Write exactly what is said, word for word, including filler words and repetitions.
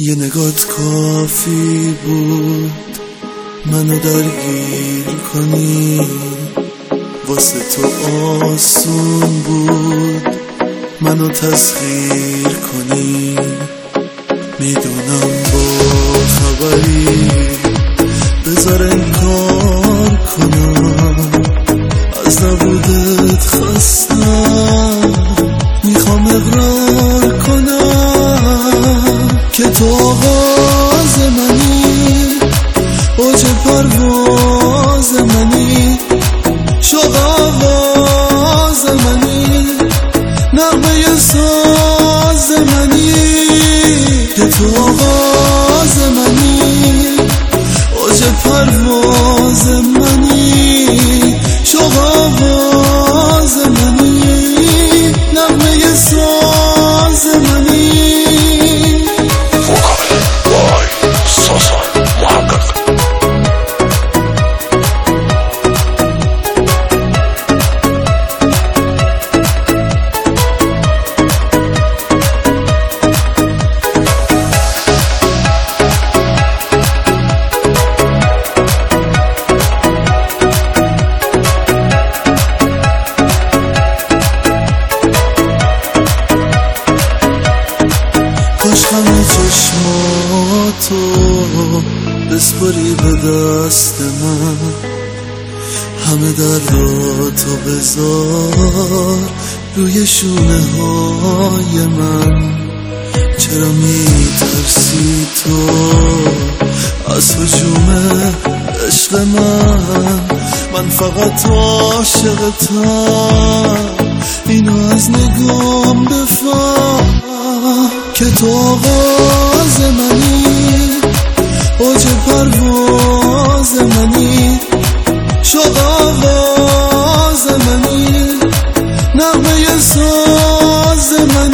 یه نگات کافی بود منو درگیر کنی، واسه تو آسون بود منو تسخیر کنی. میدونم با خبری بذار انکار کنم، از نبودت خستم میخوام اقرار کنم که تو آغاز منی، اوج پرواز منی، شوق آواز منی، نغمه ساز منی که تو آغاز منی، اوج پرواز منی، شوق آواز منی، نغمه ساز منی. کاش همه چشماتو بسپاری به دست من، همه دراتو بذار روی شونه های من. چرا میترسی تو از هجوم عشق من؟ من فقط عاشقتم، اینو از نگام بفهم که تو آغاز منی، اوج پرواز منی، شوق آواز منی، نغمه ساز منی.